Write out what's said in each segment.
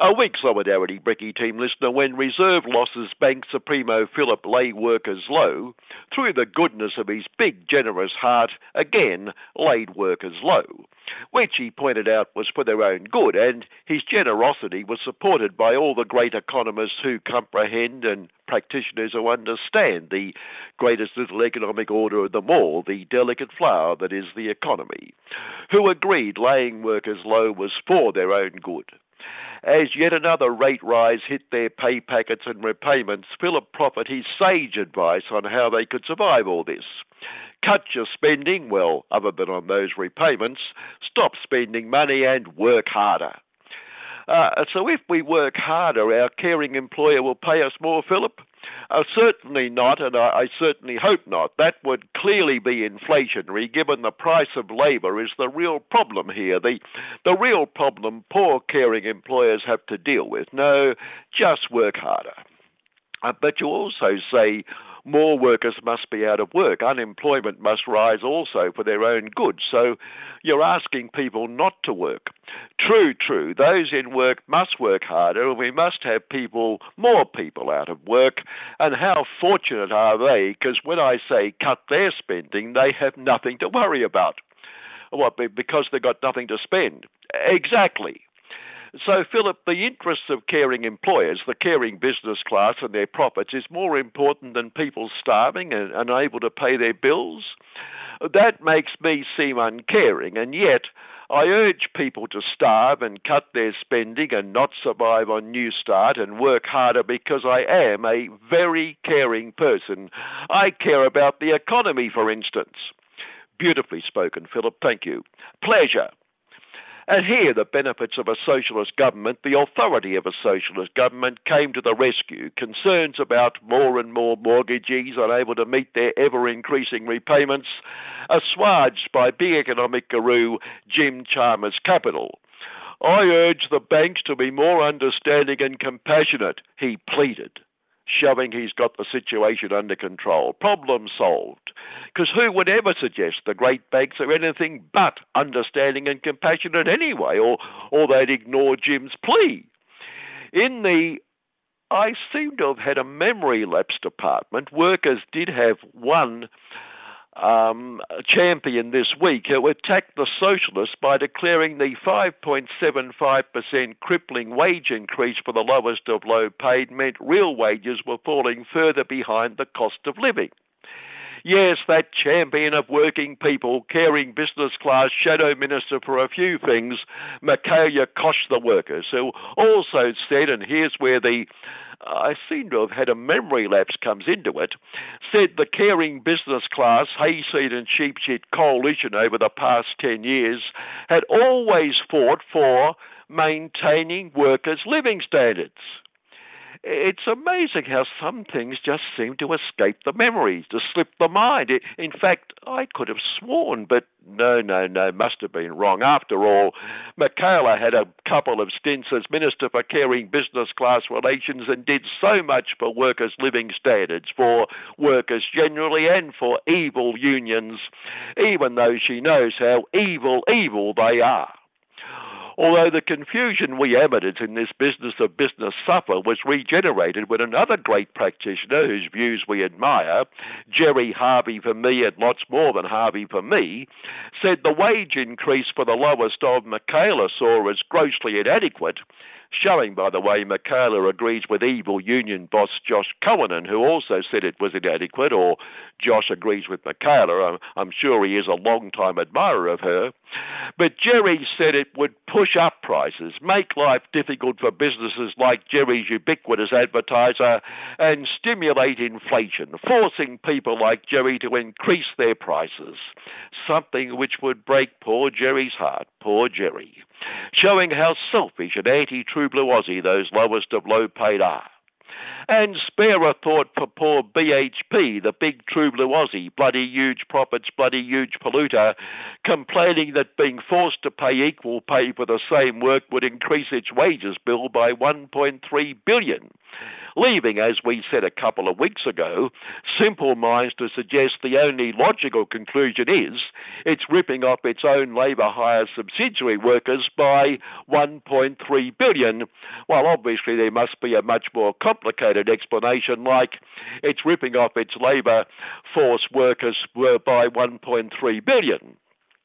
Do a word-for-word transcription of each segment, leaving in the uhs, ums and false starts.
A weak solidarity, Bricky team listener, when Reserve Losses Bank Supremo Philip laid workers low, through the goodness of his big, generous heart, again laid workers low, which he pointed out was for their own good, and his generosity was supported by all the great economists who comprehend and practitioners who understand the greatest little economic order of them all, the delicate flower that is the economy, who agreed laying workers low was for their own good. As yet another rate rise hit their pay packets and repayments, Philip proffered his sage advice on how they could survive all this. Cut your spending, well, other than on those repayments, stop spending money and work harder. Uh, so if we work harder, our caring employer will pay us more, Philip? Uh, certainly not, and I, I certainly hope not. That would clearly be inflationary, given the price of labour is the real problem here, the, the real problem poor caring employers have to deal with. No, just work harder. Uh, but you also say more workers must be out of work. Unemployment must rise also for their own good. So you're asking people not to work. True, true. Those in work must work harder, and we must have people, more people out of work. And how fortunate are they? Because when I say cut their spending, they have nothing to worry about. What? Because they've got nothing to spend. Exactly. So, Philip, the interests of caring employers, the caring business class and their profits is more important than people starving and unable to pay their bills. That makes me seem uncaring, and yet I urge people to starve and cut their spending and not survive on New Start and work harder because I am a very caring person. I care about the economy, for instance. Beautifully spoken, Philip. Thank you. Pleasure. And here the benefits of a socialist government, the authority of a socialist government came to the rescue. Concerns about more and more mortgagees unable to meet their ever-increasing repayments assuaged by big economic guru Jim Chalmers Capital. I urge the banks to be more understanding and compassionate, he pleaded, showing he's got the situation under control. Problem solved. Because who would ever suggest the great banks are anything but understanding and compassionate anyway, or, or they'd ignore Jim's plea? In the, I seem to have had a memory lapse department, workers did have one um, champion this week who attacked the socialists by declaring the five point seven five percent crippling wage increase for the lowest of low paid meant real wages were falling further behind the cost of living. Yes, that champion of working people, caring business class shadow minister for a few things, Michaelia Koch the workers, who also said, and here's where the, uh, I seem to have had a memory lapse comes into it, said the caring business class, hayseed and sheep shit coalition over the past ten years had always fought for maintaining workers' living standards. It's amazing how some things just seem to escape the memory, to slip the mind. In fact, I could have sworn, but no, no, no, must have been wrong. After all, Michaelia had a couple of stints as Minister for Caring Business Class Relations and did so much for workers' living standards, for workers generally and for evil unions, even though she knows how evil, evil they are. Although the confusion we amateurs in this business of business suffer was regenerated when another great practitioner whose views we admire, Gerry Harvey for me and lots more than Harvey for me, said the wage increase for the lowest of Michaelia saw as grossly inadequate, showing, by the way, Michaelia agrees with evil union boss Josh Cohen, who also said it was inadequate, or Josh agrees with Michaelia. I'm, I'm sure he is a long-time admirer of her. But Gerry said it would push up prices, make life difficult for businesses like Gerry's ubiquitous advertiser, and stimulate inflation, forcing people like Gerry to increase their prices, something which would break poor Gerry's heart, poor Gerry, showing how selfish and anti-true blue Aussie those lowest of low paid are. And spare a thought for poor B H P, the big true blue Aussie, bloody huge profits, bloody huge polluter, complaining that being forced to pay equal pay for the same work would increase its wages bill by one point three billion dollars. leaving, as we said a couple of weeks ago, simple minds to suggest the only logical conclusion is it's ripping off its own labour hire subsidiary workers by one point three billion dollars, while obviously there must be a much more complicated explanation, like it's ripping off its labour force workers by one point three billion dollars.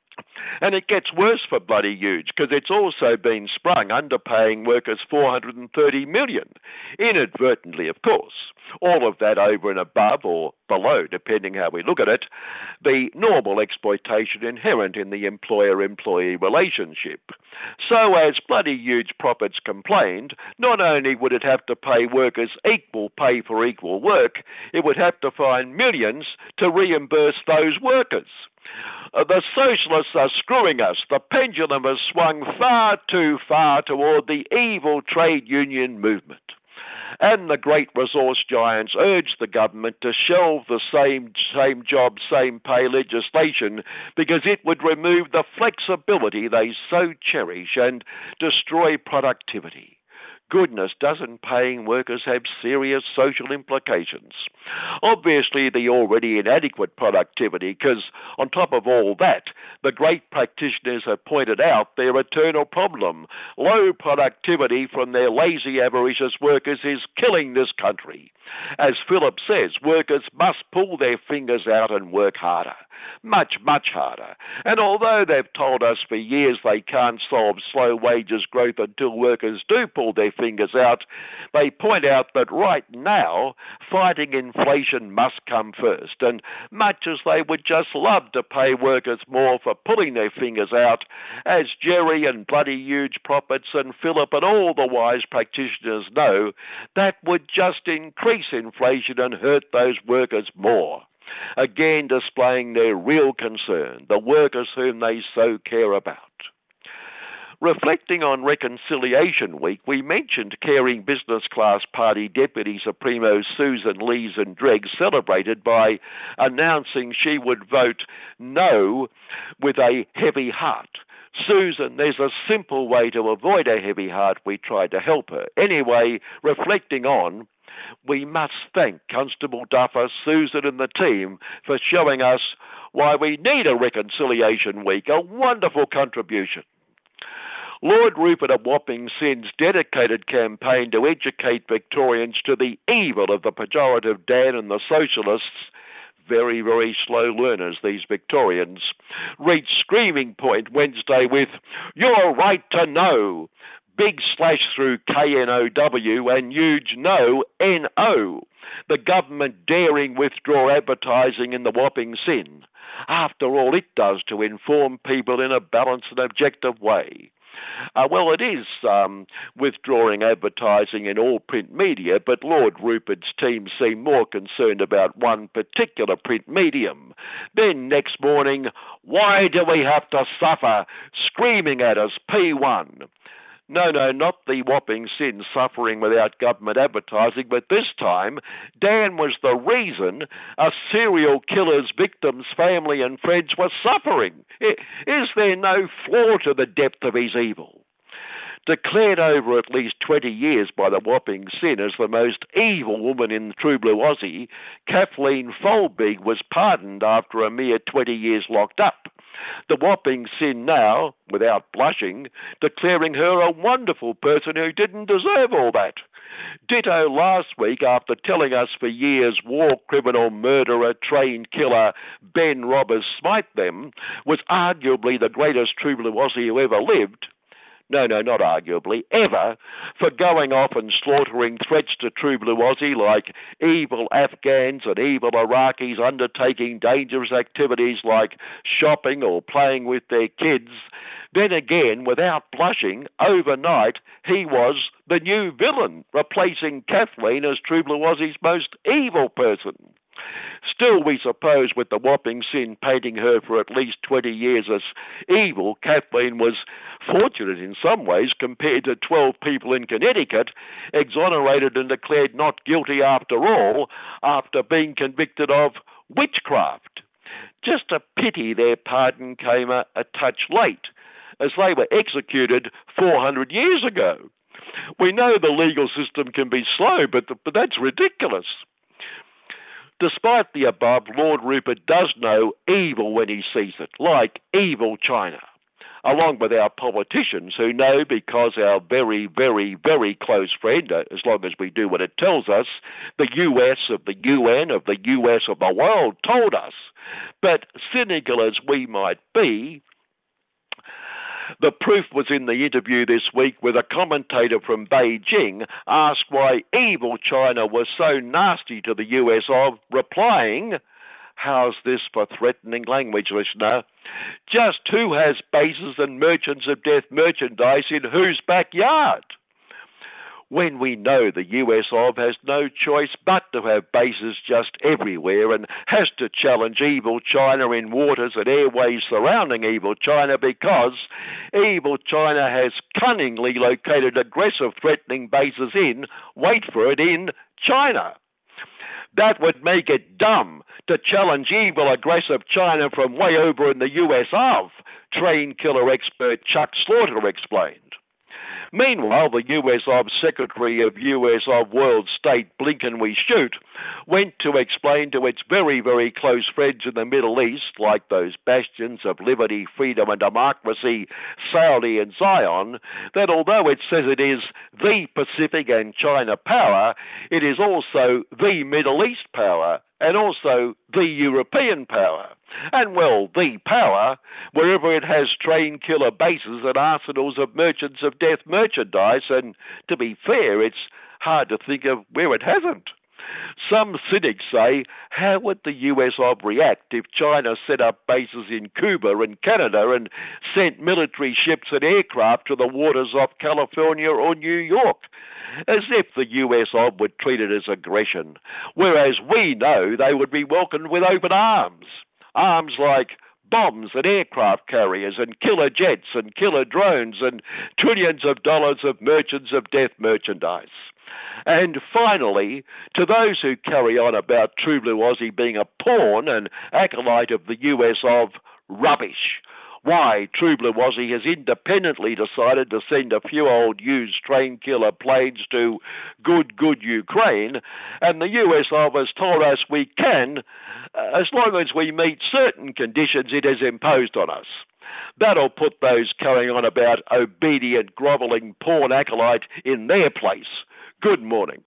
And it gets worse for Bloody Huge, because it's also been sprung underpaying workers four hundred thirty million dollars, inadvertently, of course. All of that over and above, or below, depending how we look at it, the normal exploitation inherent in the employer-employee relationship. So as Bloody Huge Profits complained, not only would it have to pay workers equal pay for equal work, it would have to find millions to reimburse those workers. Uh, the socialists are screwing us. The pendulum has swung far too far toward the evil trade union movement. And the great resource giants urge the government to shelve the same same job, same pay legislation because it would remove the flexibility they so cherish and destroy productivity. Goodness, doesn't paying workers have serious social implications? Obviously, the already inadequate productivity, because on top of all that, the great practitioners have pointed out their eternal problem. Low productivity from their lazy, avaricious workers is killing this country. As Philip says, workers must pull their fingers out and work harder. Much, much harder. And although they've told us for years they can't solve slow wages growth until workers do pull their fingers out, they point out that right now fighting inflation must come first. And much as they would just love to pay workers more for pulling their fingers out, as Jerry and Bloody Huge Profits and Philip and all the wise practitioners know, that would just increase inflation and hurt those workers more. Again displaying their real concern, the workers whom they so care about. Reflecting on Reconciliation Week, we mentioned caring business class party Deputy Supremo Susan Lees-and-Dregg celebrated by announcing she would vote no with a heavy heart. Susan, there's a simple way to avoid a heavy heart. We tried to help her. Anyway, reflecting on, we must thank Constable Duffer, Susan and the team for showing us why we need a Reconciliation Week, a wonderful contribution. Lord Rupert of Wapping Sin's dedicated campaign to educate Victorians to the evil of the pejorative Dan and the socialists, very, very slow learners, these Victorians, reached screaming point Wednesday with, "Your right to know," big slash through K N O W and huge no, N O. The government daring withdraw advertising in the Wapping Sin. After all, it does to inform people in a balanced and objective way. Uh, well, it is um, withdrawing advertising in all print media, but Lord Rupert's team seemed more concerned about one particular print medium. Then next morning, "Why do we have to suffer?" screaming at us, P one. No, no, not the Wapping Sin suffering without government advertising, but this time Dan was the reason a serial killer's victim's family and friends were suffering. Is there no flaw to the depth of his evil? Declared over at least twenty years by the Wapping Sin as the most evil woman in True Blue Aussie, Kathleen Folbig was pardoned after a mere twenty years locked up. The Wapping Sin now, without blushing, declaring her a wonderful person who didn't deserve all that. Ditto last week after telling us for years war criminal, murderer, trained killer Ben Robbers Smite them was arguably the greatest True Blue Aussie who ever lived. No, no, not arguably, ever, for going off and slaughtering threats to True Blue Aussie like evil Afghans and evil Iraqis undertaking dangerous activities like shopping or playing with their kids. Then again, without blushing, overnight, he was the new villain, replacing Kathleen as True Blue Aussie's most evil person. Still, we suppose, with the Wapping Sin painting her for at least twenty years as evil, Kathleen was fortunate in some ways compared to twelve people in Connecticut exonerated and declared not guilty after all after being convicted of witchcraft. Just a pity their pardon came a, a touch late, as they were executed four hundred years ago. We know the legal system can be slow, but, but that's ridiculous. Despite the above, Lord Rupert does know evil when he sees it, like evil China, along with our politicians who know because our very, very, very close friend, as long as we do what it tells us, the U S of the U N of the U S of the world told us. But cynical as we might be, the proof was in the interview this week where a commentator from Beijing asked why evil China was so nasty to the U S of, replying, how's this for threatening language, listener? Just who has bases and merchants of death merchandise in whose backyard? When we know the U S of has no choice but to have bases just everywhere and has to challenge evil China in waters and airways surrounding evil China because evil China has cunningly located aggressive threatening bases in, wait for it, in China. That would make it dumb to challenge evil, aggressive China from way over in the U S of, train killer expert Chuck Slaughter explained. Meanwhile, the U S of Secretary of U S of World State Blinken we shoot went to explain to its very, very close friends in the Middle East, like those bastions of liberty, freedom and democracy, Saudi and Zion, that although it says it is the Pacific and China power, it is also the Middle East power and also the European power. And, well, the power, wherever it has train killer bases and arsenals of merchants of death merchandise, and to be fair, it's hard to think of where it hasn't. Some cynics say, how would the U S of react if China set up bases in Cuba and Canada and sent military ships and aircraft to the waters off California or New York? As if the U S of would treat it as aggression, whereas we know they would be welcomed with open arms. Arms like bombs and aircraft carriers and killer jets and killer drones and trillions of dollars of merchants of death merchandise. And finally, to those who carry on about True Blue Aussie being a pawn and acolyte of the U S of, rubbish. Why, True Blue Aussie has independently decided to send a few old used train killer planes to good, good Ukraine, and the U S of has told us we can, as long as we meet certain conditions it has imposed on us. That'll put those carrying on about obedient, grovelling pawn acolyte in their place. Good morning.